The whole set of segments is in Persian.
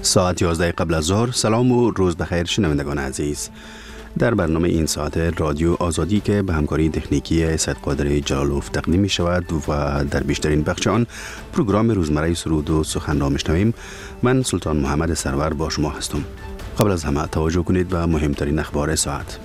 ساعت 11 قبل از ظهر. سلام و روز بخیر شنوندگان عزیز. در برنامه این ساعت رادیو آزادی که به همکاری تکنیکی سید قادر جلالوف تقدیم می شود و در بیشترین بخش آن پروگرام روزمره سرود و سخن را میشنویم، من سلطان محمد سرور با شما هستم. قبل از همه توجه کنید به مهمترین اخبار ساعت.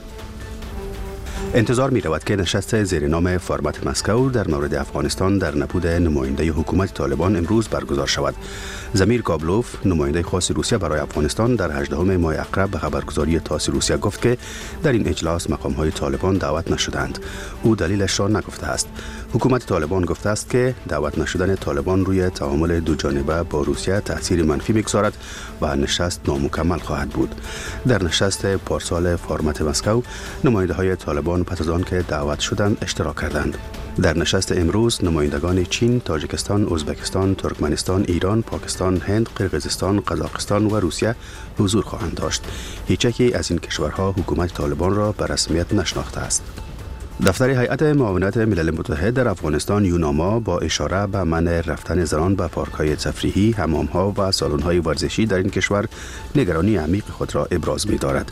انتظار می رود که نشست زیر نام فرمت مسکو در مورد افغانستان در نبود نماینده حکومت طالبان امروز برگزار شود. زمیر کابلوف، نماینده خاص روسیه برای افغانستان، در 18 ماه عقرب به خبرگزاری تاس روسیه گفت که در این اجلاس مقام‌های طالبان دعوت نشدند. او دلیلش را نگفته است. حکومت طالبان گفته است که دعوت نشدن طالبان روی تعامل دو جانبه با روسیه تاثیر منفی می‌گذارد و نشست نامکمل خواهد بود. در نشست پارسال فرمت مسکو، نماینده‌های طالبان پس از آن که دعوت شدند اشتراک کردند. در نشست امروز نمایندگان چین، تاجیکستان، ازبکستان، ترکمنستان، ایران، پاکستان، هند، قرقیزستان، قزاقستان و روسیه حضور خواهند داشت. هیچ یکی از این کشورها حکومت طالبان را به رسمیت نشناخته است. دفتر هیئت معاونت ملل متحد در افغانستان یوناما با اشاره به منع رفتن زنان به پارک‌های تفریحی، حمام‌ها و سالن‌های ورزشی در این کشور نگرانی عمیق خود را ابراز می‌دارد.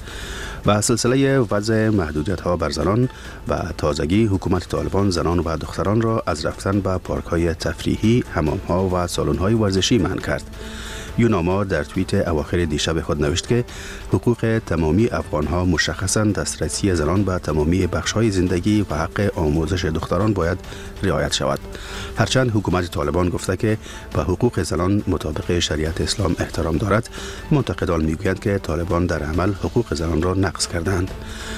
و سلسله وضع محدودیت‌ها بر زنان و تازگی حکومت طالبان زنان و دختران را از رفتن به پارک‌های تفریحی، حمام‌ها و سالن‌های ورزشی منع کرد. یوناما در توییت اواخر دیشب خود نوشت که حقوق تمامی افغان‌ها مشخصاً دسترسی زنان به تمامی بخش‌های زندگی و حق آموزش دختران باید رعایت شود. هرچند حکومت طالبان گفته که به حقوق زنان مطابق شریعت اسلام احترام دارد، منتقدان میگویند که طالبان در عمل حقوق زنان را نقض کردند.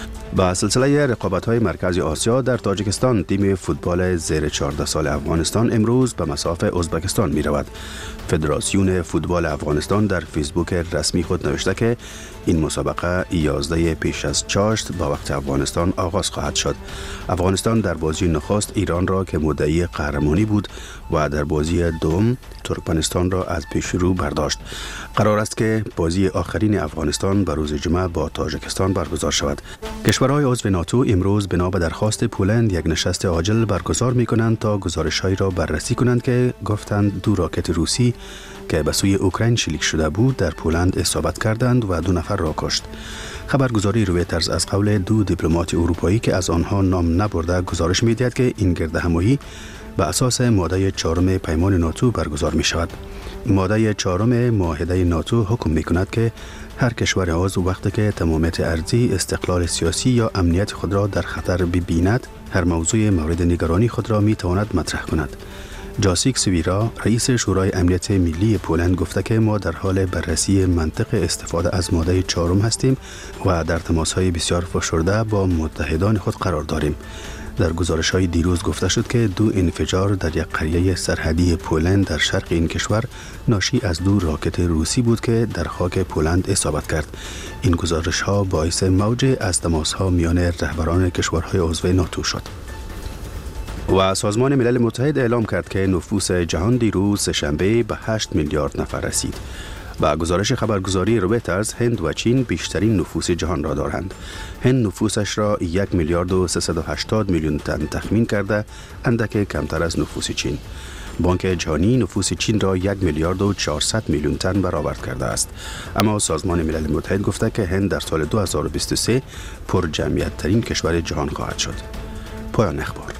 با سلسله رقابت‌های مرکز آسیا در تاجیکستان، تیم فوتبال زیر 14 سال افغانستان امروز به مصاف ازبکستان می‌رود. فدراسیون فوتبال افغانستان در فیسبوک رسمی خود نوشته که این مسابقه 11 پیش از چاشت با وقت افغانستان آغاز خواهد شد. افغانستان در بازی نخست ایران را که مدعی قهرمانی بود و در بازی دوم ترکمنستان را از پیش رو برداشت. قرار است که بازی آخرین افغانستان به روز جمعه با تاجیکستان برگزار شود. کشورهای عضو ناتو امروز بنا به درخواست پولند یک نشست عاجل برگزار می‌کنند تا گزارش‌هایی را بررسی کنند که گفتند دو راکت روسی که به سوی اوکراین شلیک شده بود در پولند اصابت کردند و 2 نفر را کشت. خبرگزاری رویترز از قول 2 دیپلمات اروپایی که از آنها نام نبرده گزارش می‌دهد که این گردهمایی به اساس ماده 4 پیمان ناتو برگزار می شود. ماده 4 معاهده ناتو حکم می کند که هر کشور عضو وقتی که تمامیت ارضی، استقلال سیاسی یا امنیت خود را در خطر ببیند، هر موضوع مورد نگرانی خود را می تواند مطرح کند. جاسیک سویرا، رئیس شورای امنیت ملی پولند گفته که ما در حال بررسی منطق استفاده از ماده 4 هستیم و در تماس‌های بسیار فشرده با متحدان خود قرار داریم. در گزارش‌های دیروز گفته شد که 2 انفجار در یک قریه سرحدی پولند در شرق این کشور ناشی از 2 راکت روسی بود که در خاک پولند اصابت کرد. این گزارش‌ها باعث موج از تماس‌ها میان رهبران کشورهای عضو ناتو شد. و سازمان ملل متحد اعلام کرد که نفوس جهان دیروز سه‌شنبه به 8 میلیارد نفر رسید. با گزارش خبرگزاری رویترز، هند و چین بیشترین نفوس جهان را دارند. هند نفوسش را 1 میلیارد و 380 میلیون تن تخمین کرده، اندک کمتر از نفوس چین. بانک جهانی نفوس چین را 1 میلیارد و 400 میلیون تن برآورد کرده است. اما سازمان ملل متحد گفته که هند در سال 2023 پر جمعیت ترین کشور جهان خواهد شد. پایان اخبار.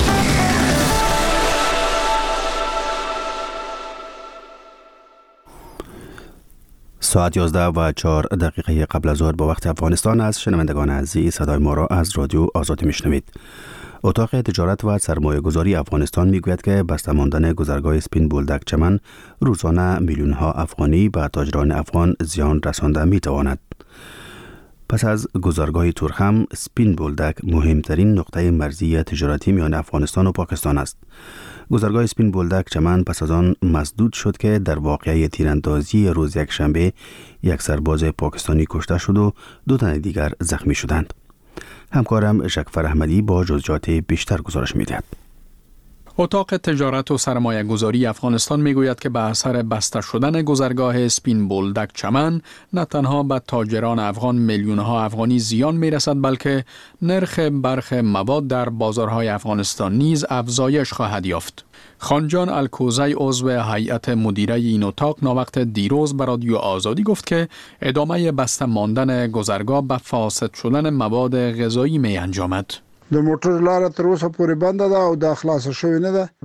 ساعت 11:04 قبل از ظهر با وقت افغانستان است. شنوندگان عزیز، صدای ما را از رادیو آزادی میشنوید. اتاق تجارت و سرمایه گذاری افغانستان میگوید که بسته ماندن گذرگاه سپین بولدک چمن روزانه میلیون ها افغانی به تاجران افغان زیان رسانده میتواند. پس از گذرگاه تورخم، سپین بولدک مهمترین نقطه مرزی تجارتی میان افغانستان و پاکستان است. گذرگاه سپین بولدک چمن پس از آن مسدود شد که در واقعه تیراندازی روز یکشنبه یک سرباز پاکستانی کشته شد و 2 تن دیگر زخمی شدند. همکارم شکفر احمدی با جزئیات بیشتر گزارش می‌دهد. اتاق تجارت و سرمایه گذاری افغانستان میگوید که به اثر بسته شدن گذرگاه اسپین بولدک چمن نه تنها به تاجران افغان میلیون‌ها افغانی زیان میرسد، بلکه نرخ برخی مواد در بازارهای افغانستان نیز افزایش خواهد یافت. خانجان الکوزی عضو هیئت مدیره این اتاق ناوقت دیروز به رادیو آزادی گفت که ادامه بسته ماندن گذرگاه به فاسد شدن مواد غذایی می انجامد. د موټر لاره تر اوسه پورې بنده ده او دا خلاص شوی نه ده.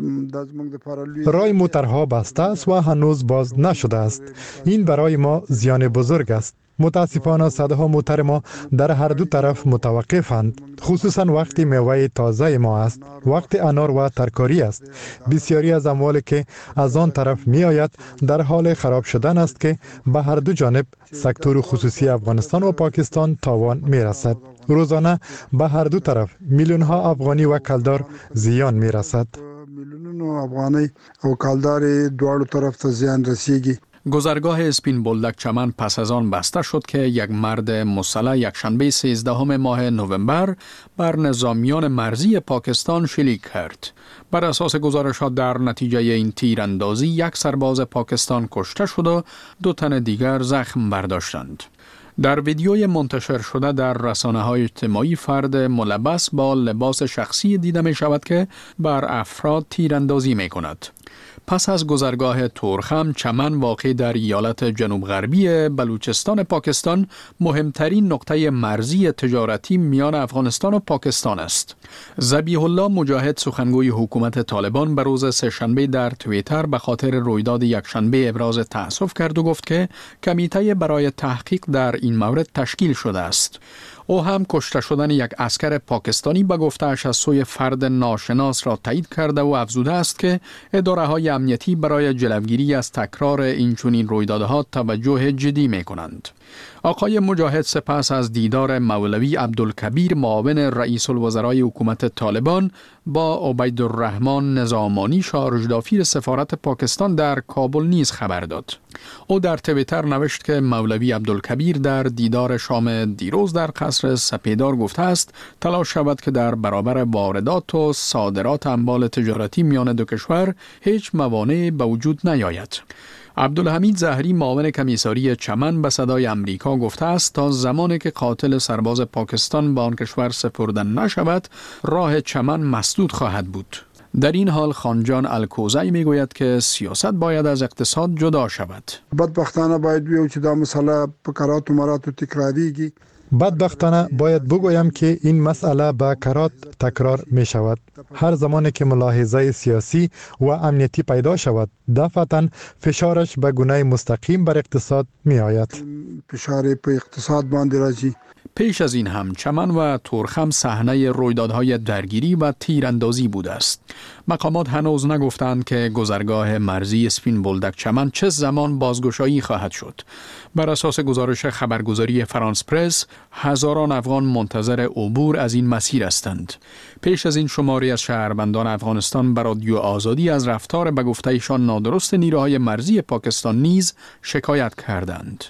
رای موترها بسته است و هنوز باز نشده است. این برای ما زیان بزرگ است. متاسفانه صدها موتر ما در هر دو طرف متوقفند، خصوصا وقتی میوه تازه ما است، وقت انار و ترکاری است. بسیاری از اموالی که از آن طرف می آید در حال خراب شدن است که به هر دو جانب سکتور خصوصی افغانستان و پاکستان تاوان می رسد. روزانه به هر دو طرف میلیون ها افغانی و کلدار زیان می رسد. میلیون افغانی و کلدار دوارو طرف تا زیان رسیگی. گذرگاه اسپین بولدک چمن پس از آن بسته شد که یک مرد مسلح یکشنبه 13 ماه نوامبر بر نظامیان مرزی پاکستان شلیک کرد. بر اساس گزارشات در نتیجه این تیراندازی یک سرباز پاکستان کشته شد و 2 تن دیگر زخم برداشتند. در ویدیوی منتشر شده در رسانه‌های اجتماعی فرد ملبس با لباس شخصی دیده می شود که بر افراد تیراندازی می کند. پس از گذرگاه تورخم، چمن واقع در ایالت جنوب غربی بلوچستان پاکستان مهمترین نقطه مرزی تجارتی میان افغانستان و پاکستان است. ذبیح الله مجاهد سخنگوی حکومت طالبان به روز سه‌شنبه در توییتر به خاطر رویداد یکشنبه ابراز تأسف کرد و گفت که کمیته برای تحقیق در این مورد تشکیل شده است. او هم کشته شدن یک عسکر پاکستانی به گفته‌اش از سوی فرد ناشناس را تایید کرده و افزوده است که اداره‌های امنیتی برای جلوگیری از تکرار اینچنین رویدادها توجه جدی می‌کنند. آقای مجاهد سپس از دیدار مولوی عبدالکبیر معاون رئیس الوزرای حکومت طالبان با عبیدالرحمن نظامانی شارژدافیر سفارت پاکستان در کابل نیز خبر داد. او در توییتر نوشت که مولوی عبدالکبیر در دیدار شام دیروز در قصر سپیدار گفته است تلاش شود که در برابر واردات و صادرات اموال تجارتی میان دو کشور هیچ موانعی به وجود نیاید. عبدالحمید زهری معاون کمیساری چمن به صدای امریکا گفته است تا زمانی که قاتل سرباز پاکستان به آن کشور سپرده نشود راه چمن مسدود خواهد بود. در این حال خانجان الکوزی میگوید که سیاست باید از اقتصاد جدا شود. بدبختانه باید بیو چې دا مسئله په کرات و مرات و تکراریږي. بدبختانه باید بگویم که این مسئله به کرات تکرار می شود. هر زمانی که ملاحظه سیاسی و امنیتی پیدا شود، دفعتاً فشارش به گونه مستقیم بر اقتصاد می آید. فشار په اقتصاد باندې راځي. پیش از این هم چمن و تورخم صحنه رویدادهای درگیری و تیراندازی بوده است. مقامات هنوز نگفتند که گذرگاه مرزی اسپین بولدک چمن چه زمان بازگشایی خواهد شد. بر اساس گزارش خبرگزاری فرانس پرس، هزاران افغان منتظر عبور از این مسیر هستند. پیش از این شماری از شهروندان افغانستان بر رادیو آزادی از رفتار به گفته ایشان نادرست نیروهای مرزی پاکستان نیز شکایت کردند.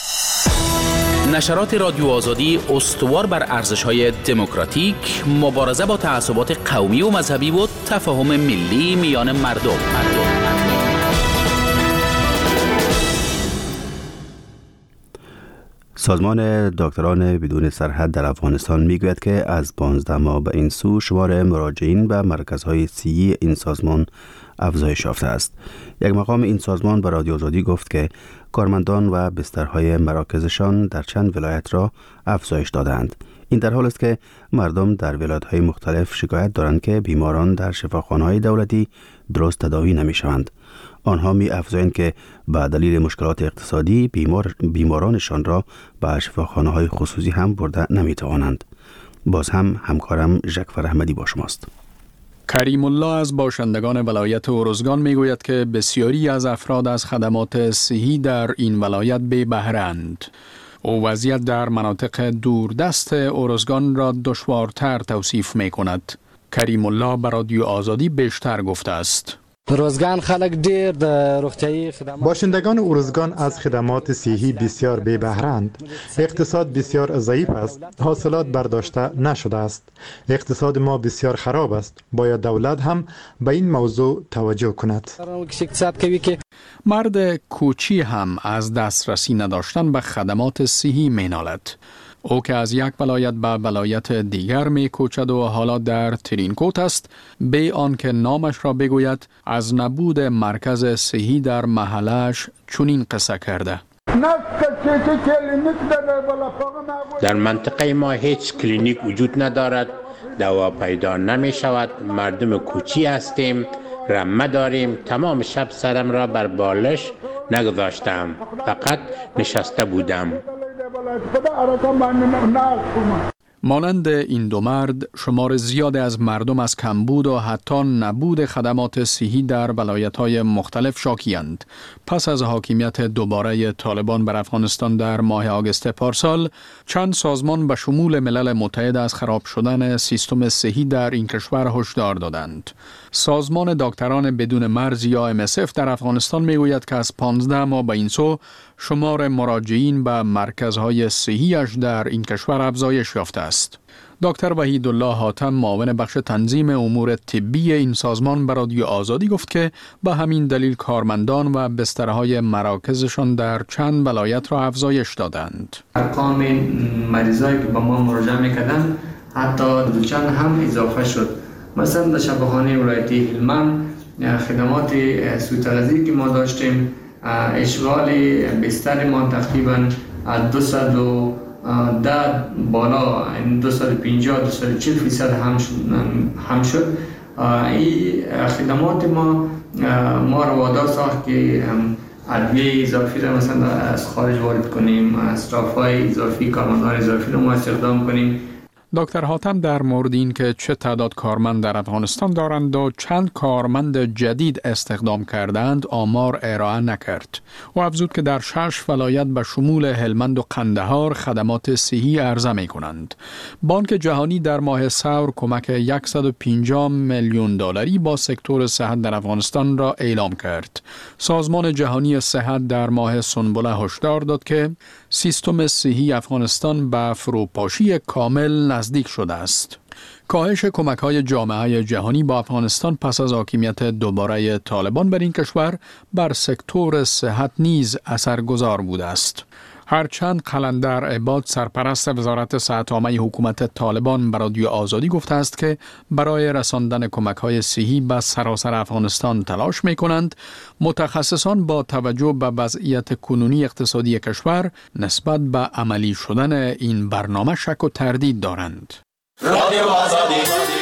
نشرات رادیو آزادی استوار بر ارزش‌های دموکراتیک، مبارزه با تعصبات قومی و مذهبی و تفاهم ملی میان مردم. سازمان دکتران بدون سرحد در افغانستان میگوید که از 15 ماه به این سو شمار مراجعین به مرکزهای صحی این سازمان افزایش یافته است. یک مقام این سازمان به رادیو آزادی گفت که کارمندان و بسترهای مراکزشان در چند ولایت را افزایش دادند. این در حال است که مردم در ولایت‌های مختلف شکایت دارند که بیماران در شفاخانه‌های دولتی درست تداوی نمی‌شوند. آنها می‌افزایند که به دلیل مشکلات اقتصادی بیمارانشان را به شفاخانه‌های خصوصی هم برده نمی‌توانند. باز هم همکارم ژکفر احمدی با شماست. کریم الله از باشندگان ولایت ارزگان میگوید که بسیاری از افراد از خدمات صحی در این ولایت بی بهره‌اند. او وضعیت در مناطق دوردست ارزگان را دشوارتر توصیف می کند. کریم الله به رادیو آزادی بیشتر گفته است. روزگان خلق دیر در رخته‌ای خدمات باشندگان ارزگان از خدمات صحی بسیار بی بهره‌اند. اقتصاد بسیار ضعیف است. حاصلات برداشته نشده است. اقتصاد ما بسیار خراب است. باید دولت هم به این موضوع توجه کند. مرد کوچی هم از دسترسی نداشتن به خدمات صحی مینالد. او که از یک ولایت به ولایت دیگر می کوچد و حالا در ترینکوت است، به آنکه نامش را بگوید از نبود مرکز صحی در محلش چنین قصه کرده. در منطقه ما هیچ کلینیک وجود ندارد، دوا پیدا نمی شود، مردم کوچی هستیم، رمه داریم. تمام شب سرم را بر بالش نگذاشتم، فقط نشسته بودم. مانند این دو مرد، شمار زیاد از مردم از کمبود و حتی نبود خدمات صحی در ولایت‌های مختلف شاکی‌اند. پس از حاکمیت دوباره طالبان بر افغانستان در ماه آگوست پارسال، چند سازمان به شمول ملل متحد از خراب شدن سیستم صحی در این کشور هشدار دادند. سازمان دکتران بدون مرز یا MSF در افغانستان میگوید که از 15 ماه به این سو شمار مراجعین به مرکزهای صحیش در این کشور افزایش یافته است. دکتر وحیدالله حاتم، معاون بخش تنظیم امور طبی این سازمان، به رادیو آزادی گفت که به همین دلیل کارمندان و بسترهای مراکزشان در چند ولایت را افزایش دادند. ارقام مریضایی که به ما مراجعه میکردن حتی دو چند هم اضافه شد. مثلا در شفاخانه ولایتی هلمند خدمات سوءتغذیه که ما داشتیم، اشغال بستر ما تقریبا 210 بالا 250-240% هم شد. این خدمات ما رو وادار ساخت که ادویه اضافی را مثلا از خارج وارد کنیم، استرافای اضافی، کارمندان اضافی رو ما استخدام کنیم. دکتر حاتم در مورد این که چه تعداد کارمند در افغانستان دارند و چند کارمند جدید استخدام کردند آمار ارائه نکرد. او افزود که در 6 ولایت به شمول هلمند و قندهار خدمات صحی عرضه می کنند. بانک جهانی در ماه ثور کمک 150 میلیون دلاری با سکتور صحت در افغانستان را اعلام کرد. سازمان جهانی صحت در ماه سنبله هشدار داد که سیستم صحی افغانستان به فروپاشی کامل نزدیک شده است. کاهش کمک‌های جامعه جهانی با افغانستان پس از حاکمیت دوباره طالبان بر این کشور بر سکتور صحت نیز اثرگذار بوده است. هرچند قلندر عباد، سرپرست وزارت صحت عامه حکومت طالبان، به رادیو آزادی گفته است که برای رساندن کمک‌های صحی به سراسر افغانستان تلاش می‌کنند، متخصصان با توجه به وضعیت کنونی اقتصادی کشور نسبت به عملی شدن این برنامه شک و تردید دارند. رادیو آزادی.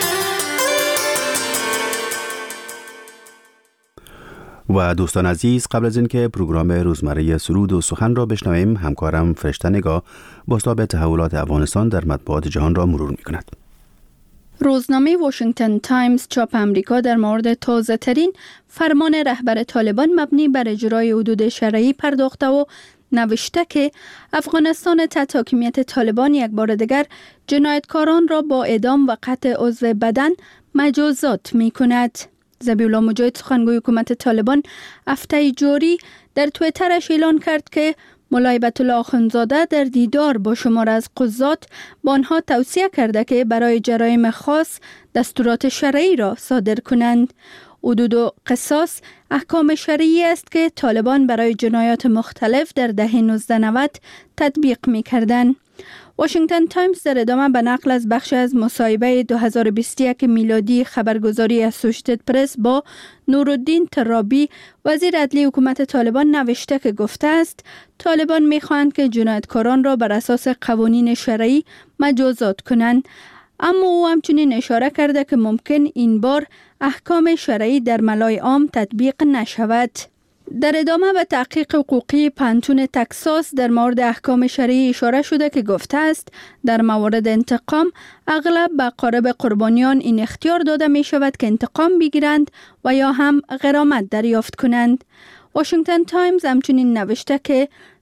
و دوستان عزیز، قبل از اینکه پروگرام روزمره سرود و سخن را بشنویم، همکارم فرشته نگاه بازتاب تحولات افغانستان در مطبوعات جهان را مرور می‌کند. روزنامه واشنگتن تایمز چاپ آمریکا در مورد تازه ترین فرمان رهبر طالبان مبنی بر اجرای حدود شرعی پرداخته و نوشته که افغانستان تحت حاکمیت طالبان یک بار دیگر جنایتکاران را با اعدام و قطع عضو بدن مجازات می کند. ذبیحالله مجاهد، سخنگوی حکومت طالبان، هفته جاری در توییترش اعلان کرد که ملا هیبت الله آخوندزاده در دیدار با شمار از قضات با آنها توصیه کرده که برای جرایم خاص دستورات شرعی را صادر کنند. حدود و قصاص احکام شرعی است که طالبان برای جنایات مختلف در دهه 1990 تطبیق می کردند. واشنگتن تایمز در ادامه به نقل از بخش از مصاحبه 2021 میلادی خبرگزاری اسوشیتد پرس با نورالدین ترابی، وزیر عدلی حکومت طالبان، نوشته که گفته است طالبان می‌خواهند که جنایتکاران را بر اساس قوانین شرعی مجازات کنند. اما او همچنین اشاره کرده که ممکن این بار احکام شرعی در ملای عام تطبیق نشود. در ادامه به تحقیق حقوقی پانتون تکساس در مورد احکام شرعی اشاره شده که گفته است در موارد انتقام اغلب به اقارب قربانیان این اختیار داده می شود که انتقام بگیرند و یا هم غرامت دریافت کنند. واشنگتن تایمز همچنین نوشته که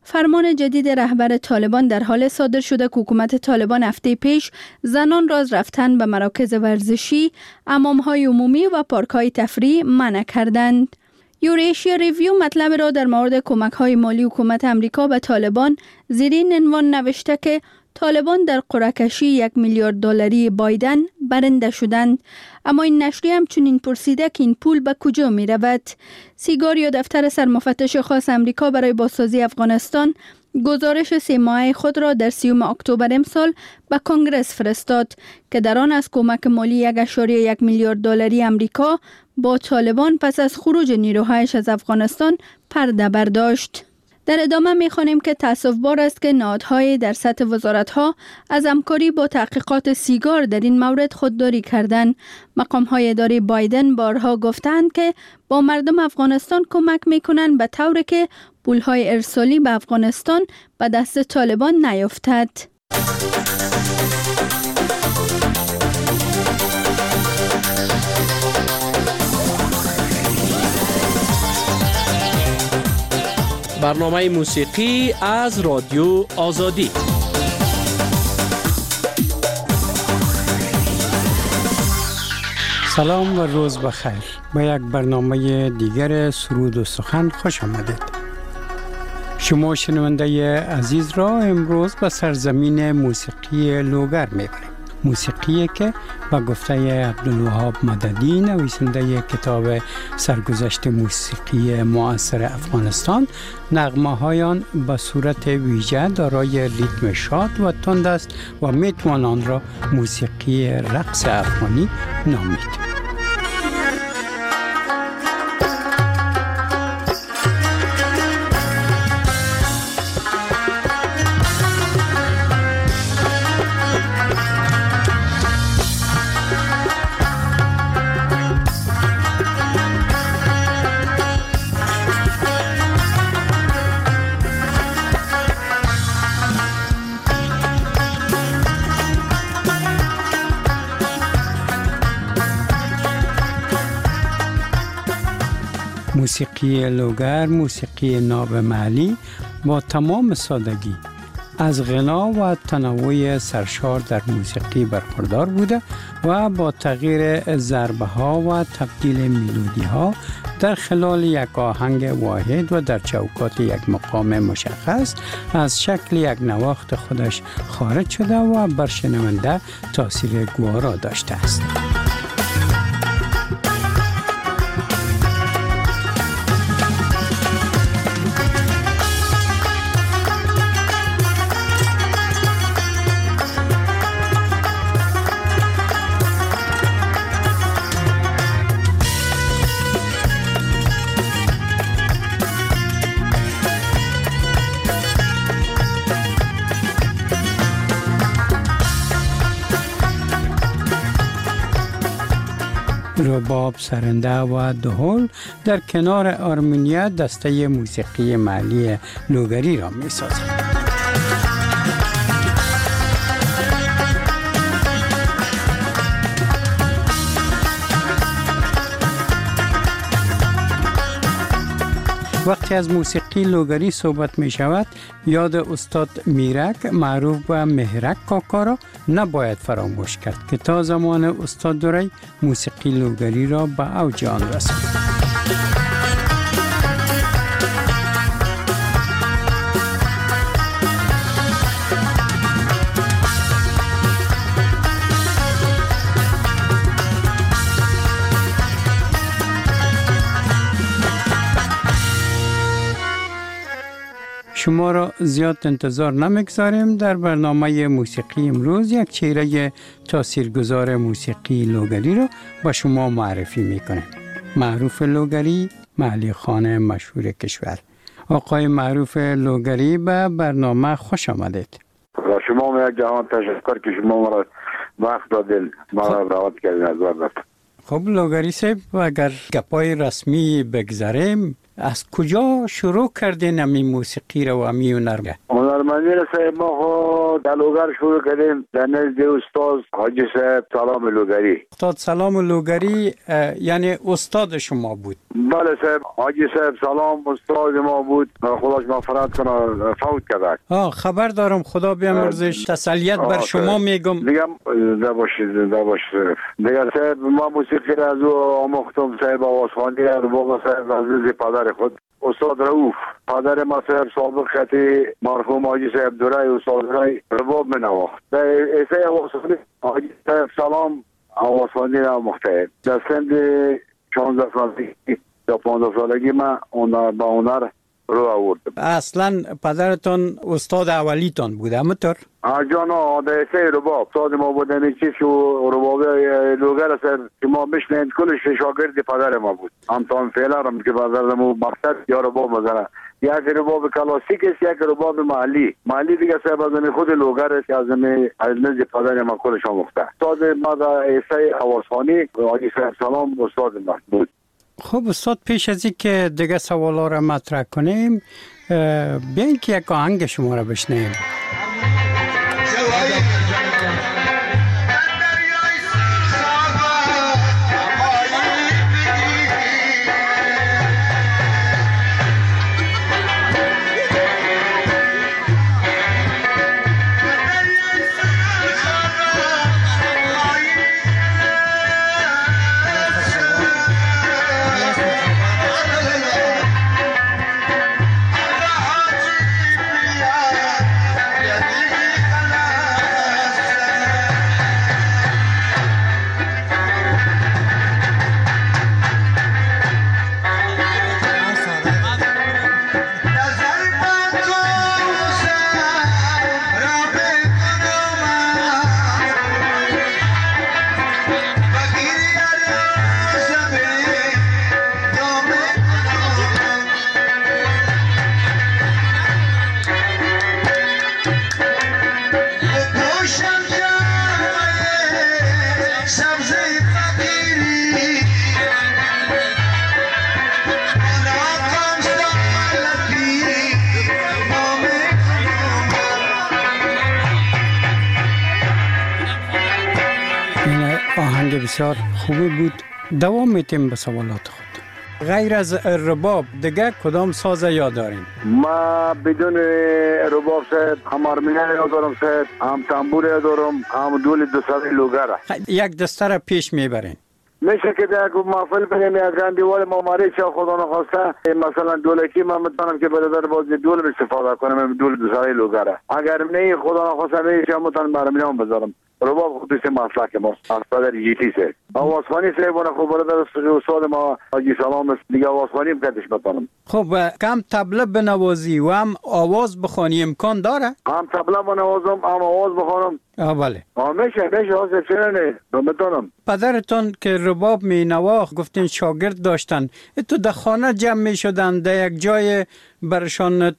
فرمان جدید رهبر طالبان در حال صادر شده که حکومت طالبان هفته پیش زنان را از رفتن به مراکز ورزشی، حمام‌های عمومی و پارک‌های تفریحی منع کردند. یوریشیا ریویو مطلب را در مورد کمک‌های مالی حکومت امریکا به طالبان زیر این عنوان نوشته که طالبان در قرعه‌کشی 1 میلیارد دلاری بایدن برنده شدند، اما این نشریه همچنین پرسیده که این پول به کجا می رود. سیگار یا دفتر سرمفتش خاص امریکا برای بازسازی افغانستان گزارش 3 ماهه خود را در 30 اکتبر امسال به کنگره فرستاد که در آن از کمک مالی 1.1 میلیارد دلاری امریکا با طالبان پس از خروج نیروهایش از افغانستان پرده برداشت. در ادامه می‌خوانیم که تأسف‌بار است که نهادهای در سطح وزارت‌ها از همکاری با تحقیقات سیگار در این مورد خودداری کردند. مقام‌های اداره بایدن بارها گفتند که با مردم افغانستان کمک می‌کنند به طوری که پول‌های ارسالی به افغانستان به دست طالبان نیفتد. برنامه موسیقی از رادیو آزادی. سلام و روز بخیر. با یک برنامه دیگر سرود و سخن خوش آمدید. شما شنونده عزیز را امروز به سرزمین موسیقی لوگر میبریم. موسیقی که با گفته عبدالوهاب مددی نویسنده کتاب سرگذشت موسیقی معاصر افغانستان نغمه هایان به صورت ویژه دارای ریتم شاد و تند است و میتوان آن را موسیقی رقص افغانی نامید. موسیقی لوگر، موسیقی ناب محلی با تمام سادگی از غنا و تنوع سرشار در موسیقی برخوردار بوده و با تغییر ضربه ها و تبدیل میلودی ها در خلال یک آهنگ واحد و در چوکات یک مقام مشخص از شکل یک نواخت خودش خارج شده و بر شنونده تاثیر گوارا داشته است. رباب، سرنده و دهل در کنار آرمونیا دسته موسیقی محلی لوگری را می سازند. وقتی از موسیقی لوگری صحبت می شود، یاد استاد میرک معروف به مهرک کاکا را نباید فراموش کرد که تا زمان استاد دوری موسیقی لوگری را به اوج آن رساند. شما را زیاد انتظار نمیگذاریم. در برنامه موسیقی امروز یک چهره تاثیرگذار موسیقی لوگری را با شما معرفی میکنیم. معروف لوگری، محلی خان مشهور کشور. آقای معروف لوگری به برنامه خوش آمدید. و شما یک جهان تشکر که شما مرا وقت دادید، ما را دعوت کردید از وقت. خب لوگری صاحب، اگر گپای رسمی بگذاریم، از کجا شروع کردین امی موسیقی رو و امی هنر؟ هنرمندی را صاحب ما در لوگر شروع کردیم در نزد استاد حاجی صاحب سلام لوگری. استاد سلام لوگری یعنی استاد شما بود؟ بله صاحب، حاجی صاحب سلام، استاد ما بود، خداش مغفرت کنه، فوت کرد. خبر دارم، خدا بیامرزش. تسلیت بر شما میگم. دیگه باشید دیگه صاحب، ما موسیقی را از او آموختم صاحب، آوازخوانی را بابا صاحب عزیز پدر خود استاد رؤوف، پدر ما صاحب سابق خطی مرحوم حاجی صاحب دورای استاد رای رباب منواخت. ایسای آوازخوانی حاجی صاحب سلام آوازخوانی را آموخته. در سند 16 سالگی یا 15 سالگی من با هنر رو آوردم. اصلا پدرتون استاد اولیتون بوده همطور؟ جانا دیسه رباب استاد ما بوده، میچیز که ربابی لوگر سر که ما بشنید کلش شاگرد پدر ما بود. همتان فعلا که پدر ما مقصد یا رباب بزنه، یک رباب کلاسیک است، یک رباب محلی دیگه صاحب از خود لوگر است که از نزد پدر ما کلش آموخته. استاد ما در ایسای آوازخوانی حاجی صاحب سلام استاد ما بود. خب استاد، پیش از این که دیگه سوالا را مطرح کنیم، بیاین که یک آهنگ شما را بشنیم. آهنگ بسیار خوبی بود. دوام میتیم به سوالات خود. غیر از رباب دیگه کدام ساز یاد دارین؟ ما بدون رباب صاحب هم آرمینه یاد دارم صاحب، هم تنبور یاد دارم، هم دول دستای لوگره. یک دسته را پیش میبرین؟ میشه که در محفل بریم یک گندیوال ماماری چه خدا نخواسته مثلا دولکی من میتونم که برادر باز دول استفاده کنم، دول دستای لوگره. اگر نه خدا نخواسته میشه میتونم آرمینه بذارم. رباب خودش مسلک ماست، استاد جیتیسه. آوازخوانی صاحبانه خوب برادر استاد ما حاجی سلام است، دیگه آوازخوانی بکتش بکنم. خب کم طبله بنوازی و هم آواز بخوانی امکان داره؟ هم طبله بنوازم، هم آواز بخوانم. بله. میشه آواز چرا نه؟ میتونم. پدرتون که رباب می نواخت گفتین شاگرد داشتن، تو در خانه جمع می شدن، در یک جای برشان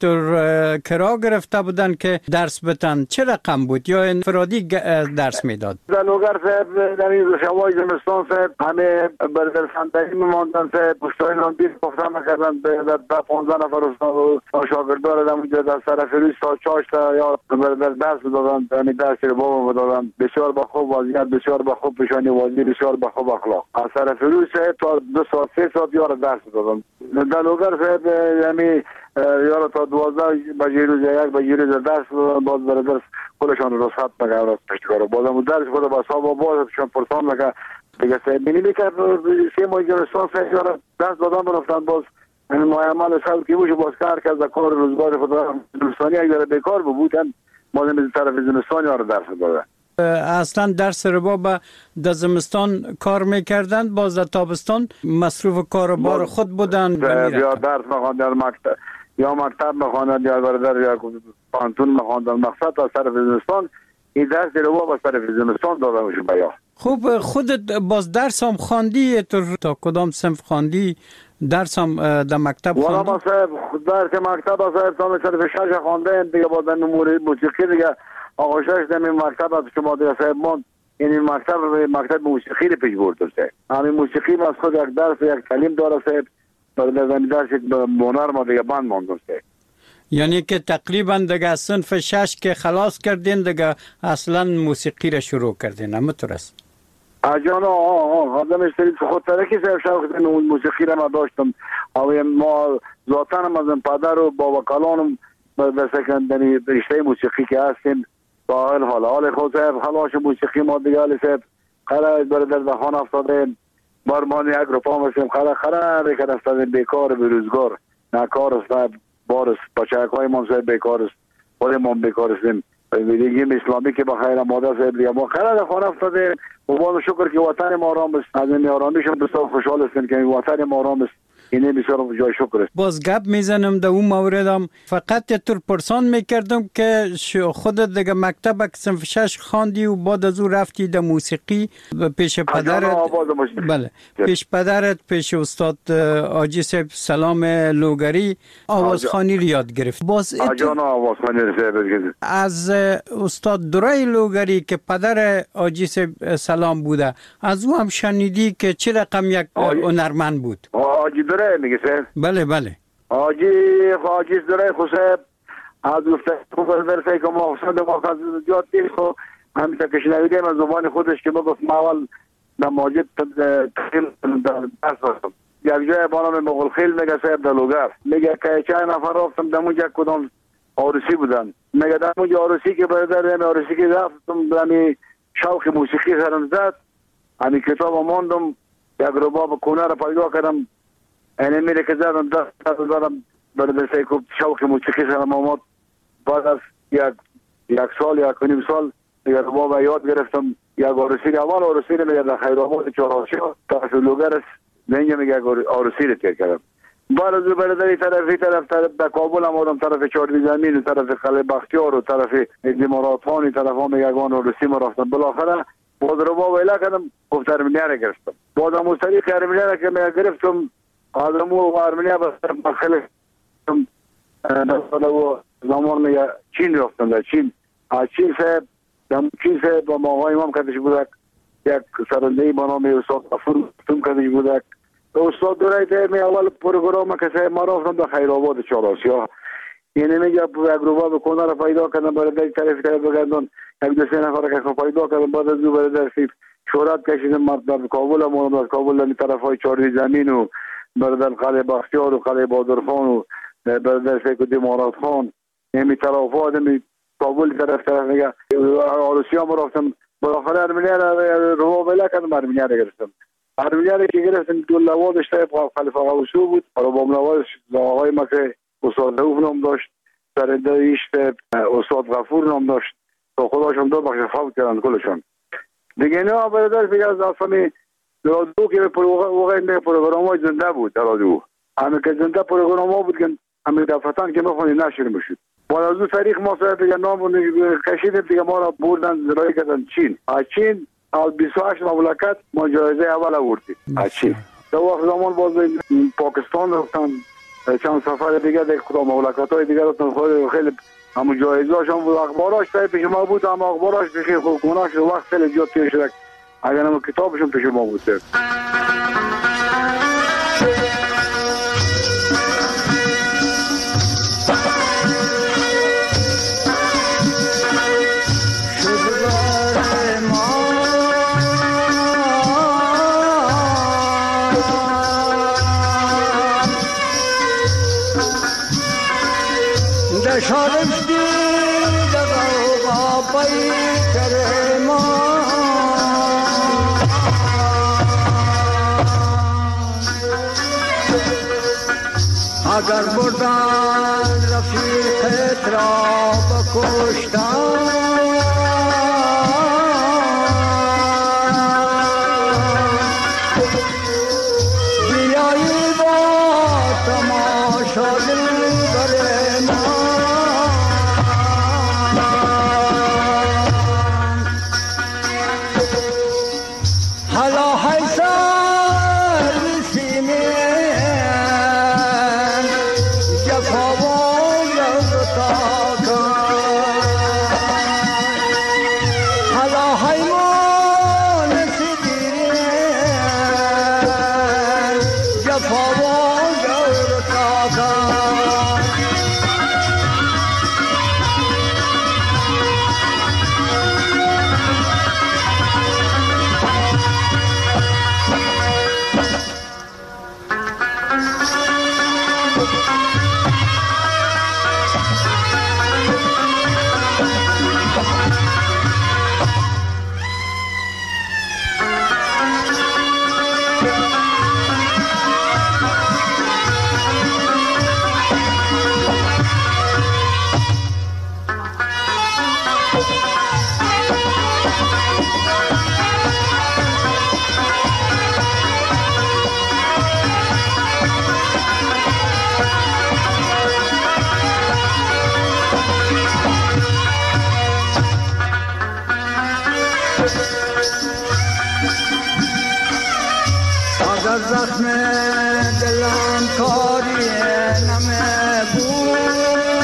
کرا گرفته بودن که درس بتن؟ چه رقم بود یا انفرادی درس میداد؟ در لوگر صاحب در این شوای زمستان صاحب همه بردر فندقی میماندن صاحب، پشتای ناندیر پختن میکردن در 15 نفر شاگردار در اونجا در سرفروز تا چاش تا یا بردر درس بدادن، یعنی درس رباب بدادن. بسیار با خوب وضعیت، بسیار با خوب پیشانی وضعی، بسیار با خوب اخلاق. از سرفروز صاحب تا 2 ساعت 3 ساعت یار درس بدادن. در لوگر صاحب یعنی یارو تا 12 بجه روز یک بجه روز درس باز برادر خودشان رخصت نگه پشتکارو بازم درس خود با صاحب بازشان پرسان نگه دیگه صاحب بینیدی که 3 ماه جنستان صاحب یارو درس دادن برفتن باز معمل صاحب که بوشه باز کار که از کار روزگار خود زمستانی اگر بیکار بودن باز از طرف زمستان یارو درس دادن. اصلا درس رباب در زمستان کار میکردن، باز در تابستان مصروف کار بار خود بودن. یا درس میخواند در مکتب یا مکتب میخواند یا برادر یا پانتون میخواند. مقصد از طرف زمستان این درس رباب از طرف زمستان داده میشه بیا. خوب خودت باز درس هم خواندی؟ تا کدام صنف خواندی؟ درس هم در مکتب خواندی؟ والا صاحب درس مکتب صاحب تا صرف 6 خوانده دیگه با در موسیقی دیگه آقا شش در مکتب شما دیگه صاحب من این مکتب موسیقی پیش برده صاحب. همین موسیقی از خود یک درس یک تعلیم داره صاحب، در زمین درس هنر ما دیگه بند ماندم صاحب. یعنی که تقریبا دیگه صنف 6 که خلاص کردین دیگه اصلا موسیقی را شروع کردین، همطور است؟ اجانا آدم استریت خود ترکی صاحب شوق اون موسیقی را ما داشتم او ما ذاتاً از پدر و بابا کلانم در سکندنی رشته موسیقی که هستیم با حال خود صاحب خلاش موسیقی ما دیگه صاحب قرار برادر به خانه افتادیم برمان یک روپا مسیم خرار که افتادیم بیکار بروزگار نکار است بار است بچه‌ک های ما صاحب بیکار است خودمون بیکار هستیم دیگه اسلامی که بخیر ماده صاحب دیگه ما خرار خانه افتادیم و با شکر که وطن ما آرام است از این آرامیش بسیار خوشحال هستیم که وطن ما آرام است اینه بسیار جای شکر است. باز گپ میزنم در اون موردم فقط طور پرسان میکردم که خودت دیگه مکتب صنف 6 خواندی و بعد از اون رفتی در موسیقی پیش پدرت. بله پیش پدرت پیش استاد حاجی صاحب سلام لوگری آوازخوانی رو یاد گرفت. باز آوازخوانی از استاد درای لوگری که پدر حاجی صاحب سلام بوده از او هم شنیدی که چه رقم یک هنرمند بود؟ حاجی درای میگه صاحب؟ بله حاجی درای خو صاحب از گفته که ما حسن ما زیاد دید خو همیشه که شنویدیم از زبان خودش که بگفت ما اول در ماجد درس داشتم یک جای با نام مغل خیل میگه صاحب در لوگر میگه که چند نفر رفتم در اونجا کدام عروسی بودن میگه در اونجا عروسی که برادر عروسی که رفتم در شوق موسیقی سرم زد همی کتاب ماندم یک رباب کونه را پیدا کردم اینه میره که زدم دست دارم برادر سیکوب شوق موسیقی سرم آمد بعد از یک سال یک نیم سال یک رباب یاد گرفتم یک عروسی اول عروسی رو میگه در خیرآباد چهارشاه طرف لوگر است اینجا میگه عروسی رو تیر کردم بعد از برادر طرف در کابل هم آدم طرف چاردی زمین و طرف قلعه بختیار و طرف امارات خان طرف هم میگه عروسی ما رفتم بالاخره باز رباب ایلا کردم گفت ارمنیا رو گرفتم بعد از مستریق ارمنیا رو که میگه گرفتم آدمو و ارمنیا بخیلی زمان میگه چین رفتم در چین چین صاحب با ماهای امام کدش بودک یک سرندهی با نام استاد غفور تون کدش بودک استاد درایت می اول پروگرام که صاحب ما رفتم در خیرآباد چهارآسیا یعنی میگه یک روبا به کنه را پیدا کردم برای طرف بگردن یک دو سه نفر که پیدا کردم بعد از او برای شهرت کشیدم در کابل هم در کابل در طرف های چهارمی زمین و برای قلعه بختیار و قلعه بادرخان و برای سیکو امارات خان یعنی طرف آدمی کابل طرف میگه عروسی هم رفتم بالاخره ارمنیا رو بلا کردم ارمنیا رو گرفتم ارمنیا رو که گرفتم دو لوادش طیب خلیفه غوثو بود رو با لوادش آقای ما که استاد روف نام داشت سرنده ایش استاد غفور نام داشت تو خداشون دو بخش فوت کردن کلشون دیگه نه برادر دیگه از اصلا رادیو که پروگرام های زنده بود در رادیو همه که زنده پروگرام ها بود که همه دفتان که میخونی نشر میشد بعد از اون تاریخ ما سر دیگه نام کشیدیم دیگه ما را بردن زرایی کردن چین از چین از 28 مملکت ما جایزه اول آوردیم از چین در وقت زمان باز پاکستان رفتن چند سفر دیگه در کدام مملکت های دیگه رفتن خیلی همون جایزه هاشون بود اخباراش تایی پیش ما بود اما اخباراش پیش خوناش وقت خیلی زیاد تیر شدک اگر همون کتابشون پیش ما بود شادش دید با پیکر ما اگر بردن رفیقت را بکشتن بیایی با تماشا دلبر ما مگر زخم دلم کاری نمی بود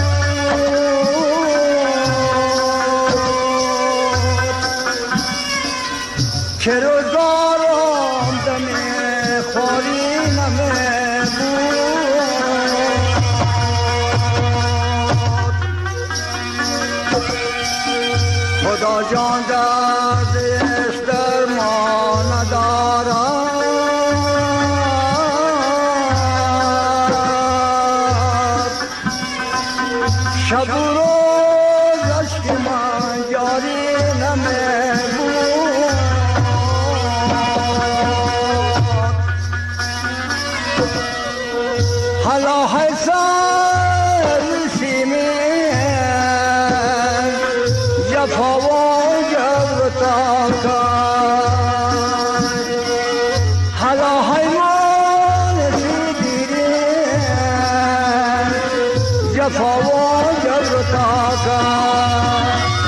که روزگارم دمی خواری نمی بود خدا جان دردش درمان ندارد شب و روز عشق من جاری نمی بود حالا حسن سیمی جفا و جبر تاکن حالا حیوان سیدیری جفا و جبر تاکن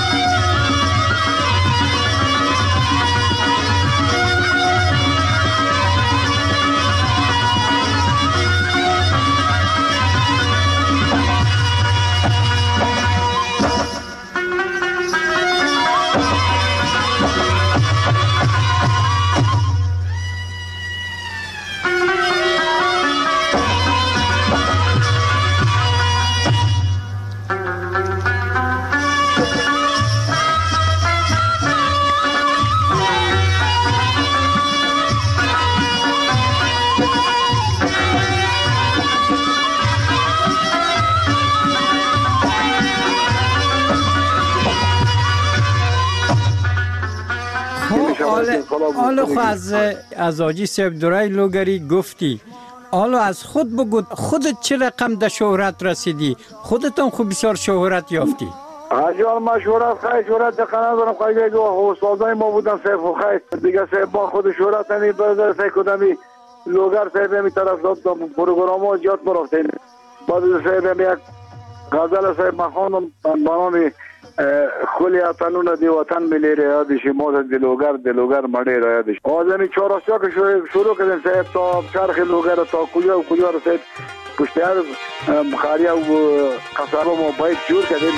حالا خو از آجی صاحب درای لوگری گفتی حالا از خود بگو خودت چه رقم در شهرت رسیدی خودتون خوب بسیار شهرت یافتی اجال ما شهرت دقیقا دارم قایده دو استادای ما بودن صاحب و خیلی دیگه صاحب با خود شهرت همی برده صاحب کدامی لوگر صاحب همی طرف داد پروگرام ها جات مرفتین بعد صاحب همی یک غزل صاحب مخانم بنامی خلی اتنون دی وطن ملی ریادش موز دلوگر مڑی ریادش آزمی چوراسیا که شروع کردن صاحب تا چرخ لوگر تا کجا رو صاحب پشتیار خاریا و قصابه ما باید جور کردن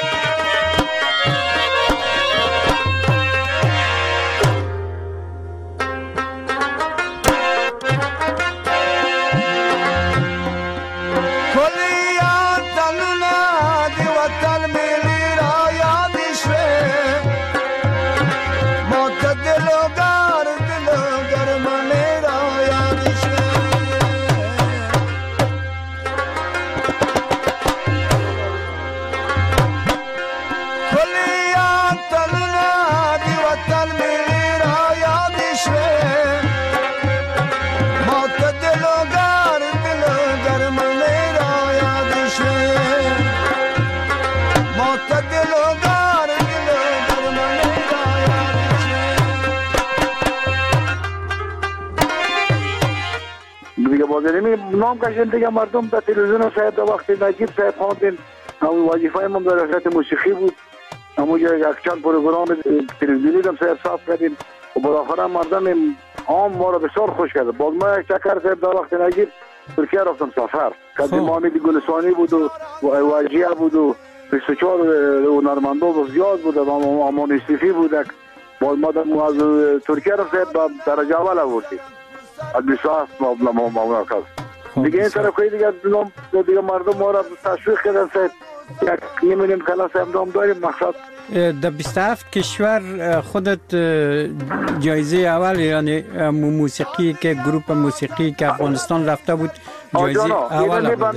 نام کشن دیگه مردم در تلویزیون صاحب در وقت نجیب صاحب خواندین وظیفه من در رسالت موسیقی بود همونجا یک چند پروگرام تلویزیونی دم صاحب صاف کردیم و بالاخره مردم عام ما را بسیار خوش کرده باز ما یک چکر صاحب در وقت نجیب ترکیه رفتم سفر قدیم حامد گلستانی بود و واجیه بود و 24 هنرمندان زیاد بود و امان استیفی بود باز ما از ترکیه رفتم صاحب درجه اول آوردیم از 27 مملکت دیگه این طرف که دیگه مردم ما را تشویق کردن صاحب یک نمیدونیم کلا صاحب نام داریم مقصد در 27 کشور خودت جایزه اول یعنی موسیقی که گروپ موسیقی که افغانستان رفته بود جایزه اول بود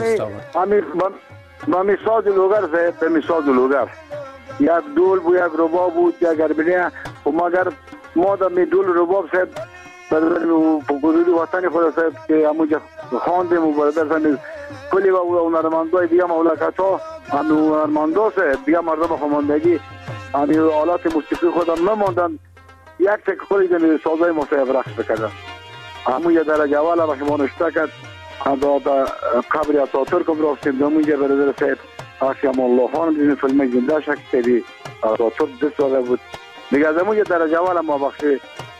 با میساز لوگر صاحب به میساز لوگر یک دول بود یک رباب بود یک اربینه و مگر ما در دول رباب صاحب حدود وطن خود صاحب که همونجا خواندیم و برادر کلی و هنرمندای دیگه مملکت ها هنرمندا صاحب دیگه مردم خواندگی همین آلات موسیقی خودم نماندن یک تک کلی دمی سازای ما صاحب رقص بکردن همونجا درجه اول به شما نشته کرد از قبر اتاتورک هم رفتیم همونجا برادر صاحب آسیام الله خان دیدیم فیلم زنده شکل کردی اتاتورک 2 ساله بود دیگه از همونجا درجه اول ما بخشی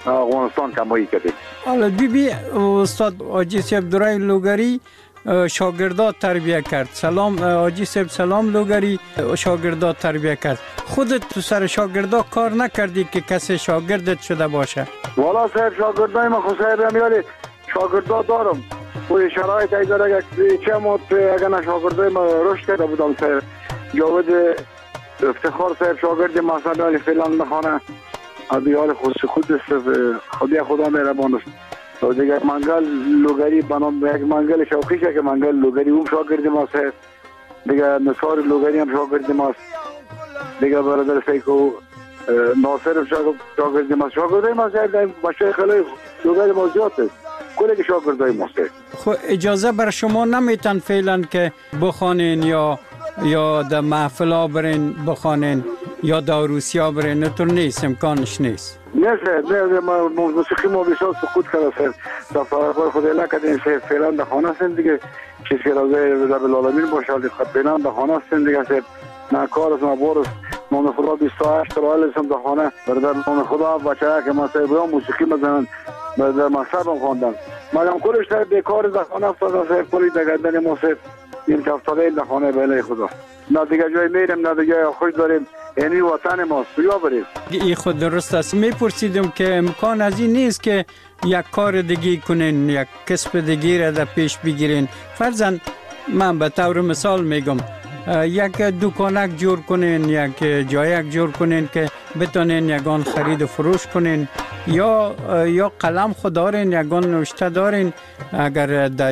افغانستان کمایی کردیم. حالا بی استاد حاجی صاحب درای لوگری شاگردات تربیه کرد. سلام حاجی صاحب، سلام لوگری شاگردات تربیه کرد. خودت تو سر شاگردا کار نکردی که کسی شاگردت شده باشه؟ والا صاحب شاگردای من خود صاحب همیالی شاگردا دارم. و شرایط ای داره که چه موت اگر نه شاگردای من رشد کرده بودم صاحب. جاود افتخار صاحب شاگرد مثلا فعلا نخانه ادیال خود خودی خدا مهربان است. و دیگه منگل لوگری بنام یک منگل شوقیشه که منگل لوگری اون شاگرد ماست. دیگه نصار لوگری هم شاگرد ماست. دیگه برادر فیکو ناصر شاگرد ماست. شاگردای ما در مشایخ لوگری ما زیاد است. کلی که شاگردای ماست. خب اجازه بر شما نمیتن فعلا که بخوانین یا در محفلا برین بخوانین یا در عروسیا برین؟ نطور نیست، امکانش نیست. نه موسیقی ما بسیار سقوط کرده در فرق خود نکردیم فعلا در خانه هستیم دیگه. چیز که رازه رب العالمین باشه فعلا در خانه هستیم دیگه. نه کار است نه بار است. نام خدا 28 رایل هستم در خانه. برادر نام خدا بچه ها که من سایبران موسیقی بزنن در مکتب هم خواندن. مگم کلش در بیکار در خانه افتادن صاحب. کلی در گردن ما صاحب این افتاده در خانه بله خدا. نه دیگه جای میریم نه دیگه خوش داریم. یعنی وطن ماست یا بریم. این خود درست است. میپرسیدم که امکان از این نیست که یک کار دیگه کنین، یک کسب دیگه را در پیش بگیرین. فرضاً من به طور مثال میگم یک دکانک جور کنین، یک جایک جور کنین که بتونین یگان خرید و فروش کنین، یا قلم خود دارین، یگان نوشته دارین. اگر در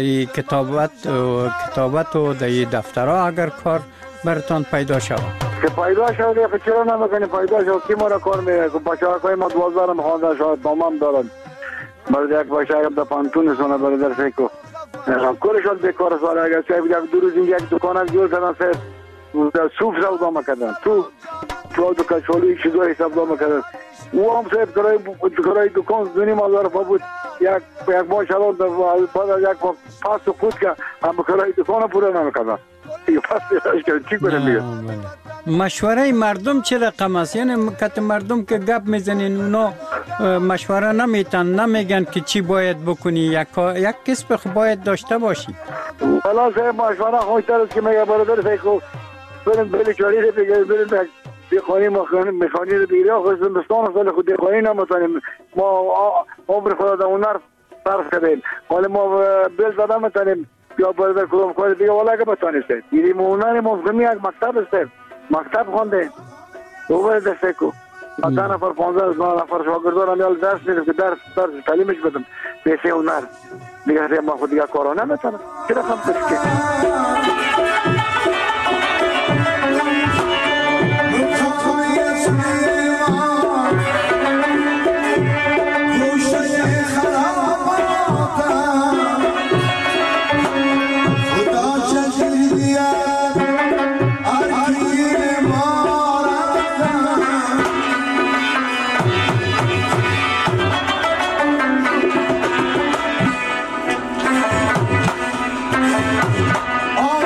کتابت و در دفترها اگر کار براتون پیدا شود که پیدا شده چرا نمیکنی پیدا شد کی ما را کار میره که بچه های ما 12 هم خوانده شاید تمام دارن. برای یک بچه هم در پانتون سونه برای در فکر کلشان بیکار سواره. اگر چه یک دو روز یک دکانک جور کردن سه سوف سودا میکردن تو کچالوی چیزا حساب دا میکردن. او هم صاحب کرای دکان 2,500 بود. یک باش الان بعد از یک پاس خود که هم کرای دکان پوره نمیکردن. چی کنیم؟ مشوره مردم چه رقم است؟ یعنی که مردم که گپ میزنین اونا مشوره نمیتن، نمیگن که چی باید بکنی، یک کسب باید داشته باشی. والا صاحب مشوره خوشتر است که میگه برادر فیکو بریم چاری رو بگیریم، بریم دیخانی میخانی رو بگیریم. آخه زمستان است ولی خود دیخانی نمیتونیم. ما عمر خدا در هنر صرف کردیم ولی ما بل زده میتونیم یا برادر کدام کار دیگه والا که بتانید. یعنی مونان مفهمی یک مکتب است. مکتب خونده او باید دسته کو 10 نفر 15 نفر شاگردان هم درس میدم که درس تعلیمش بدم پیشه هنر دیگه. ما خود دیگه کارا نمیتونم چرا خم کشکی Oh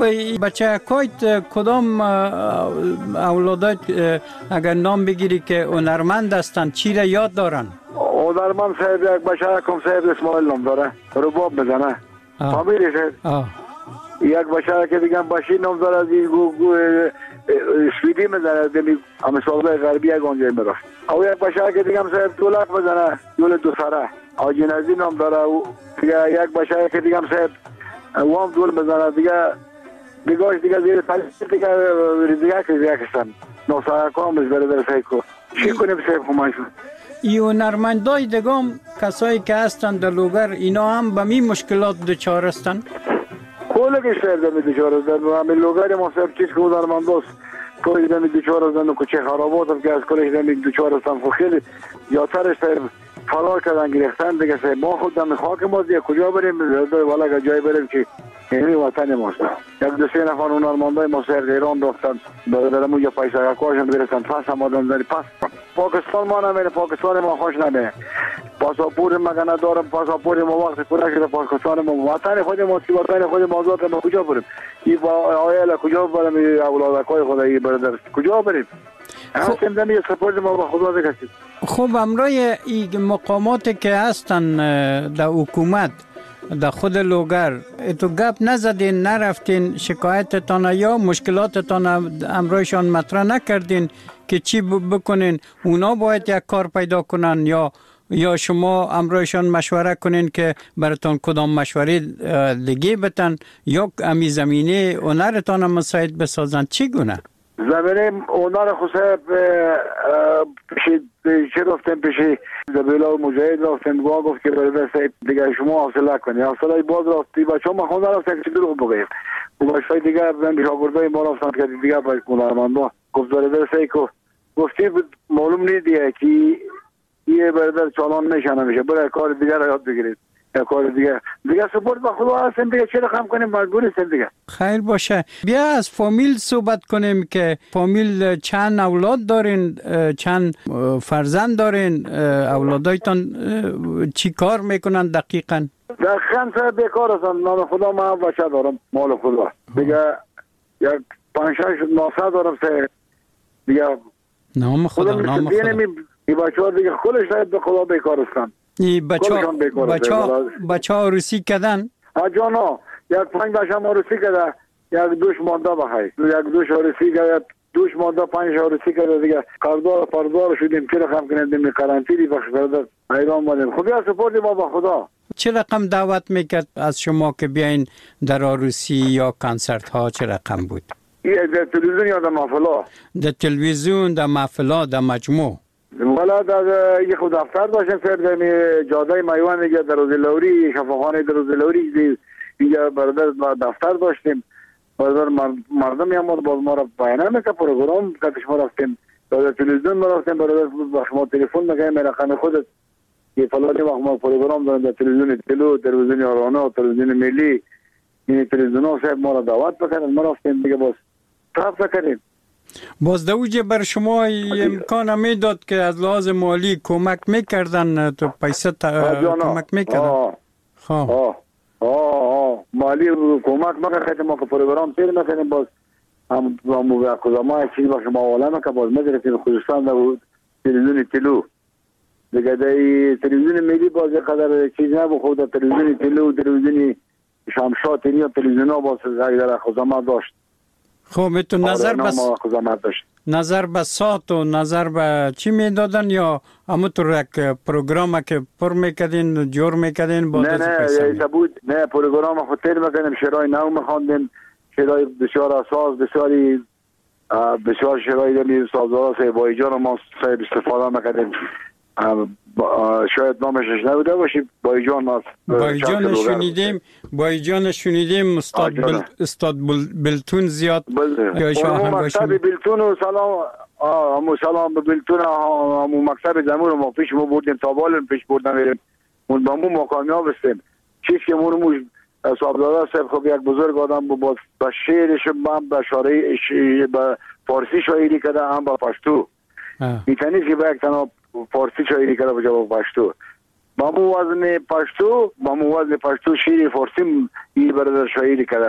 بچه کویت کدام اولادات اگر نام بگیری که هنرمند هستند چی را یاد دارن؟ هنرمند صاحب یک بچه کم صاحب اسماعیل نام داره، رباب میزنه. فهمیدی صاحب؟ یک بچه که دیگه بشیر نام داره، از سویدی میزنه، دمی امثال غربی یک آنجای میرفت. او یک بچه که دیگه صاحب دولت میزنه، دولت دو سره. آجی نزی نام داره، یک بچه که دیگه صاحب وام دول میزنه، دیگه زیر پلیس دیگه کشتن. نوسا کامش برادر سایکو. چی کنیم صاحب خمانشون؟ ای هنرمندای دگام کسایی که هستند در لوگر اینا هم به می مشکلات دچار هستند؟ کلش صاحب دچار هستند. همین لوگر ما صاحب چیز که هنرمنداست کلش دچار هستند و کوچه خرابات هم که از کلش دچار هستند. خب خیلی زیادترش صاحب فرار کردن گرفتن دیگه صاحب. ما خود دم خاک ما دیگه کجا بریم؟ والا جای بریم که این وطن ماست. یک دو سه نفر هنرمندای ما صاحب ایران رفتن در موجه پیسه کارشون برسن پس هم آدم داری پس پاکستان ما نمیره، پاکستان ما خوش نمیره. پاسپورت مگه ندارم، پاسپورت ما وقتی پورا شده پاکستان ما وطن خود ما سی وطن خود ما آزاد ما کجا بریم؟ این با آیل کجا بریم؟ اولادکای خدایی برادر کجا بریم؟ همین دمی سپورت ما با خدا دکستید. خب امروی این مقاماتی که هستن در حکومت در خود لوگر تو گپ نزدین، نرفتین شکایتتان یا مشکلاتتان امرویشان مطرح نکردین که چی بکنین؟ اونا باید یک کار پیدا کنن یا شما امرویشان مشوره کنین که براتون کدام مشوره دیگه بتن یا امی زمینه هنرتان مساعد بسازن؟ چی گونه؟ زمینه هنر خصوصا چه رفتن پیشی زبیلا و مجاهد رفتن با گفت که برادر صاحب دیگه شما حوصله کنید. حوصله باز رفتی بچه ما خونه رفتن که دروغ بگیم و بچه دیگه شاگردای ما رفتن که دیگه باید هنرمندا گفت برادر صاحب گفتی معلوم نیست که یه برادر چالان نشانه میشه برای کار دیگه را یاد بگیرید. کار دیگه سپورت با خدا هستیم دیگه چه رقم کنیم مجبور هستیم دیگه. خیر باشه. بیا از فامیل صحبت کنیم که فامیل چند اولاد دارین، چند فرزند دارین، اولادایتان چی کار میکنن دقیقاً؟ دقیقاً صاحب بیکار هستن. نام خدا من بچه دارم مال خدا دیگه یک 5 6 9 دارم صاحب دیگه. نام خدا این بچه ها دیگه خودش صاحب به خدا بیکار هستن. این بچه ها عروسی کردن؟ جانا یک 5 بچه هم عروسی کرده، یک دوش مانده بخیر، یک دوش عروسی کرده، دوش مانده 5 عروسی کرده دیگه. کاردار پردار شدیم چه رقم کنیم دیم قرنطینی بخش برادر ایران بودیم. خب یا سپورت ما با خدا. چه رقم دعوت میکرد از شما که بیاین در عروسی یا کنسرت ها؟ چه رقم بود؟ در تلویزیون یا در محفلا؟ در تلویزیون، در محفلا، در مجموع. والا در یه خود دفتر داشتن سر در جاده میوان دیگه در روزلوری شفاخانه در روزلوری اینجا برادر دفتر داشتیم. برادر مردم هم باز ما را بیانه میکرد پروگرام کتش ما رفتیم در تلویزیون ما رفتیم برادر با شما تلفن میگه رقم خودت یه فلانی وقت ما پروگرام داریم در تلویزیون تلو، تلویزیون آرانا، تلویزیون ملی. این تلویزیون ها صاحب ما را دعوت بکردن ما رفتیم دیگه باز طرف کردیم. باز دوجه بر شما امکان میداد که از لحاظ مالی کمک میکردن تو پیسه کمک میکردن؟ مالی کمک میکرد ما که پروگرام تیر میکنیم باز هم ما چیزی با شما حواله میکنم باز میدرسیم خصوصا در تلویزیون تلو دیگه. در تلویزیون ملی باز یک قدر چیز نبود خود در تلویزیون تلو تلویزیون شمشاد یا تلویزیون ها باز در خزامه داشت. خب تو نظر به ساعت و نظر به چی میدادن یا همونطور یک پروگرام که پر میکردین جور میکردین با نه بود نه پروگرام خود تیر میکردیم شعرهای نو میخواندیم شعرهای بسیار اساس بسیار شعرهای دمی سازدارا با ایجان ما استفاده میکردیم. شاید نامش نبوده باشی بایجان شنیدیم استاد بلتون زیاد یا شاهنگ مکتب بلتون و سلام به بلتون همون مکتب زمون ما پیش ما بردیم تابال پیش بردن بریم اون با مو مقامیاب هستیم چیز که مونموش صاحبزاده صاحب خب یک بزرگ آدم با شعرش هم به به فارسی شاعری کرده هم با پشتو میتونید که به یک تنها فارسی شاعری کرده بجا با پشتو با مو وزن پشتو شعر فارسی این برادر شاعری کرده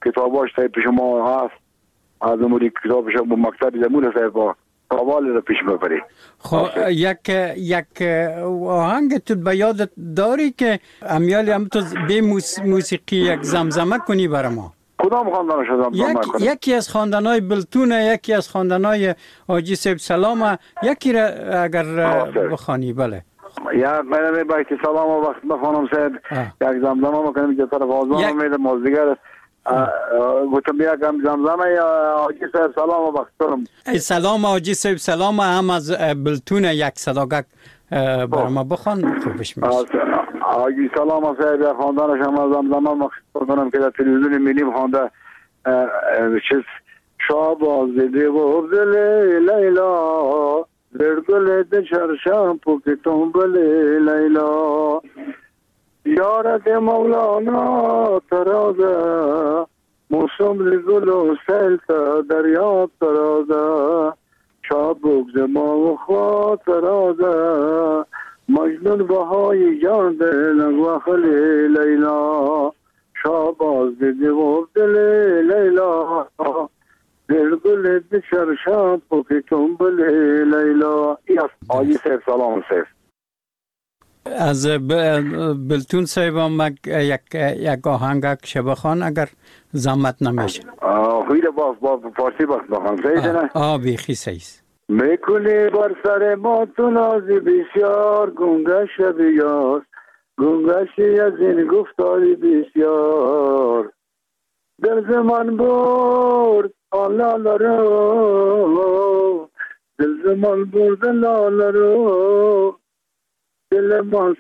کتاباش تا پیش ما هست، از اموری کتابش با مکتب زمون صاحب با قوالی رو پیش ببری. خب یک آهنگ تو به یادت داری که امیالی هم تو به موسیقی یک زمزمه کنی برای ما؟ کدام خواندنش زمزمه کنی؟ یکی از خواندنهای بلتونه، یکی از خواندنهای حاجی صاحب سلام، یکی را اگر بخوانی. بله یک منم بیت سلام و وقت بخوانم صاحب، یک زمزمه میکنم که طرف آزان میده مازدیگر گفتم یکم زمزمه یا حاجی صاحب سلام و وقت کنم. سلام حاجی صاحب سلام هم از بلتونه یک صداقت برای ما بخوان خوبش میشه. حاجی سلام صاحب خواندنش هم از زمزمه مخصوص کنم که در تلویزیون ملی خوانده چیز شاباز دیده و دل لیلا درگل ده چرشم پوکی تنبل لیلا یارت مولانا ترازه موسم گل و سلطه دریا ترازه چابک زمان و خواه ترازه مجنون بهای جان دل و خلی لیلا شاباز دیده و دل لیلا دلگل دشرشم پوکی تنبل لیلا. حاجی صاحب سلام صاحب از بلتون صاحب هم یک آهنگ شبه خان اگر زحمت نمیشه. خویده با فارسی بخت بخوان سیده نه؟ بیخی سیست میکنی بر سر ما تو نازی بسیار گنگش بیار گنگشی از این گفتاری بسیار در زمان برد آلالا رو دل زمان برد آلالا رو دل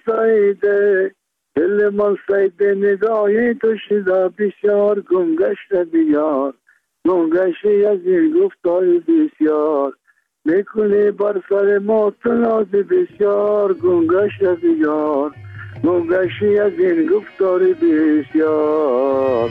من سایده نگاهی تو شده بسیار گنگشت بیار گنگشی از این گفتاری بسیار میکنی بر سر ما تو ناز بسیار گنگشت بیار گنگشی از این گفتاری بسیار.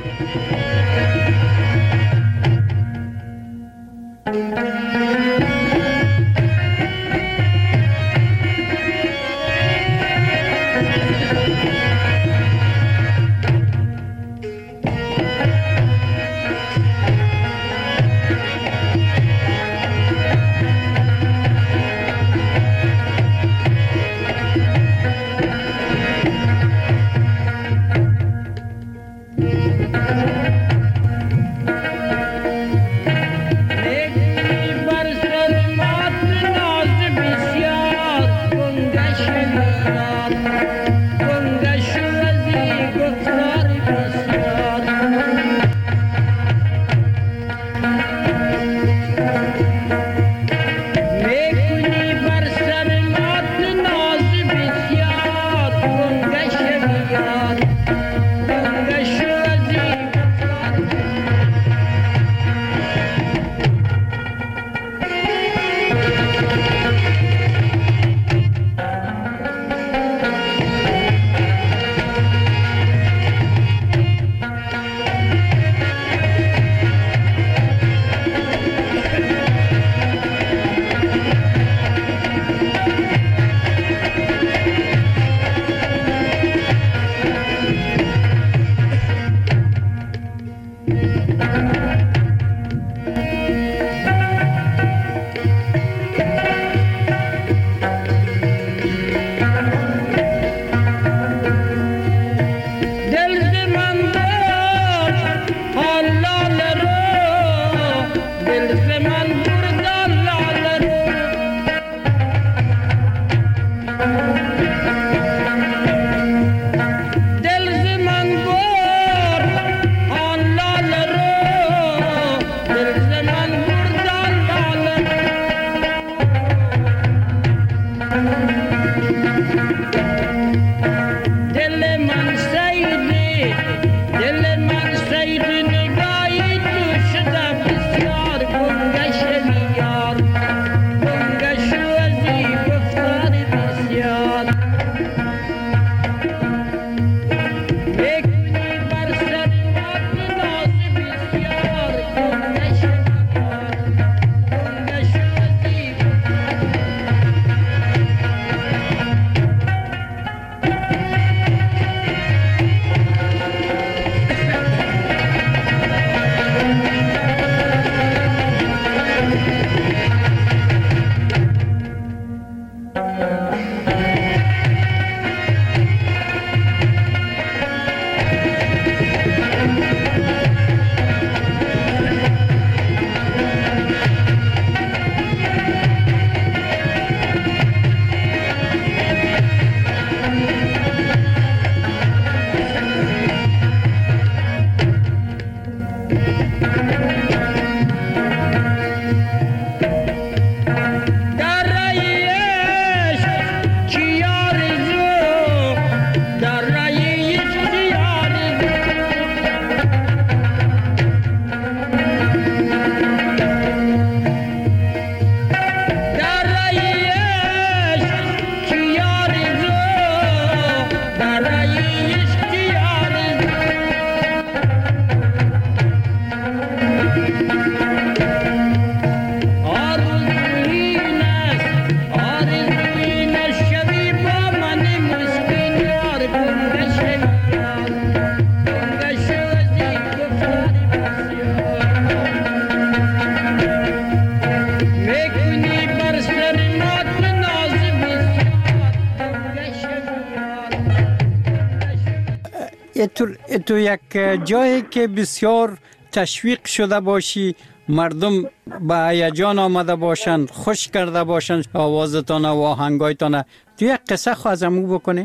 تو یک جایی که بسیار تشویق شده باشی، مردم با هیجان آمده باشند، خوش کرده باشند آوازتان و آهنگایتان، تو یک قصه خو از امو بکنیم.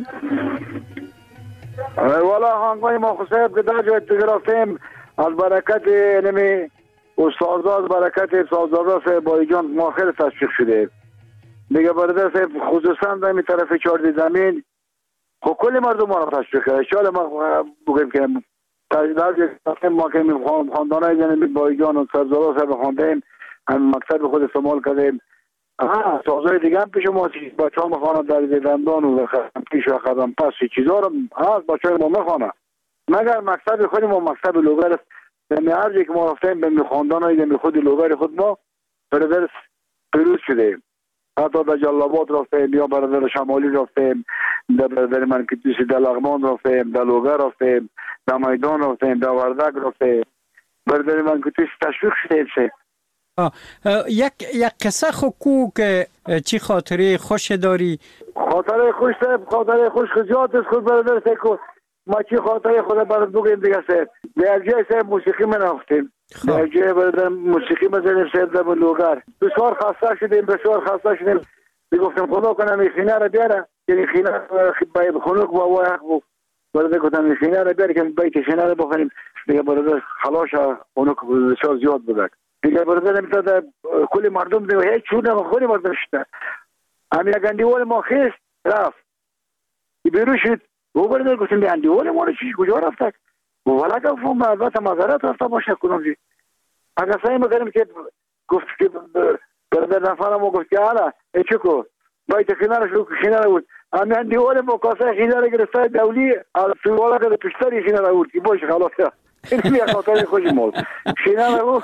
والا آهنگای ما خصوصیت که در جای تگرفتیم از برکت نمی استازا، از برکت سازدارا صاحب بایجان ما خیلی تشویق شده دیگه. برادر صاحب خصوصا در این طرف چارد زمین خب کلی مردم ما را تشویق کرده. شاید ما بگیم که ما که خاندانای جنبی بایجان و سازدارا صاحب خواندیم، هم مکتب خود استعمال کردیم. سازهای دیگه هم پیش ما بچه ها میخوانه در زیدندان و پیش و خدم پس چیزا رو هست بچه های ما میخوانه. مگر مکتب خود ما مکتب لوگر است. به هر جایی که ما رفتیم به خاندان های خود لوگر خود ما برادر پیروز شدیم. حتی در جلابات رفتیم یا برادر شمالی رفتیم، در برادر منکتوسی در لغمان رفتیم، در لوگر رفتیم، در میدان رفتیم، در وردک رفتیم. برادر منکتوسی تشویق شدیم. یک قصه خوکو که چی خاطره خوش داری؟ خاطره خوش خجات است خود برادر سیکو. ما چی خاطره خود برات بگیم دیگه سید. در جای سید موسیقی من رفتیم. در جای برادر موسیقی مزنیم سید در لوگر. بسیار خسته شدیم. گفتم خدا کنم این خینه را بیاره. یعنی خینه باید خنوک با وایخ بود. برادر گفتم این خینه را بیاره که بیت خینه را بخوریم. دیگه برادر خلاش خنوک بسیار زیاد بودک. دیگه برادر میتاد کلی مردم دیگه هیچ چون نمیخوری مردم شده. همین گندیوال ما خیست رفت. بیرو شد. او برادر گفتم گندیوال ما رو چیش کجا رفتک؟ ولی گفتم البته مزارت رفته باشه کنم زی. اگر سعی میکنیم که گفت که برادر نفرم و گفت که حالا چکو باید خینه رو شروع خینه رو بود. همین گندیوال ما کاسه خینه رو گرفته دولی سوالا که پشتری خینه رو بود که باشه خلاص یا. این یک خاطر خوشی مود. خینه رو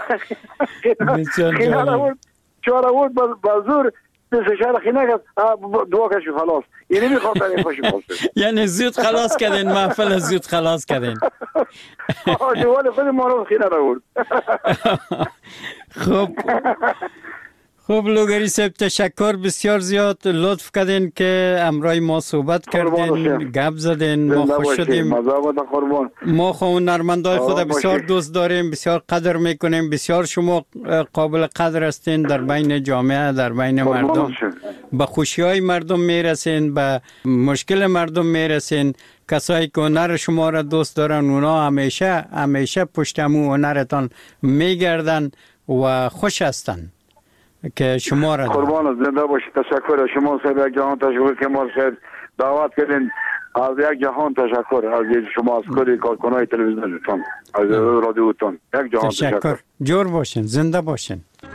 بود چهار بود بازور شهر خینه کرد دعا کشی خلاص. یعنی می خاطر خوشی مود. یعنی زود خلاص کردین محفل زود خلاص کردین. دوال خود ما رو خینه رو بود. خوب لوگری صاحب تشکر بسیار زیاد لطف کردین که امرای ما صحبت کردین گپ زدین ما خوش شدیم. ما خو هنرمندای خود بسیار دوست داریم بسیار قدر میکنیم بسیار شما قابل قدر هستین در بین جامعه در بین مردم به خوشی های مردم میرسین به مشکل مردم میرسین. کسایی که هنر شما را دوست دارن اونا همیشه پشت امو هنرتان میگردن و خوش هستن که شما را قربان زنده باشید. تشکر شما صاحب یک جهان تشکر که ما صاحب دعوت کردین. از یک جهان تشکر از شما از کلی کارکنای تلویزیونتون از رادیوتون یک جهان تشکر. جور باشین زنده باشین.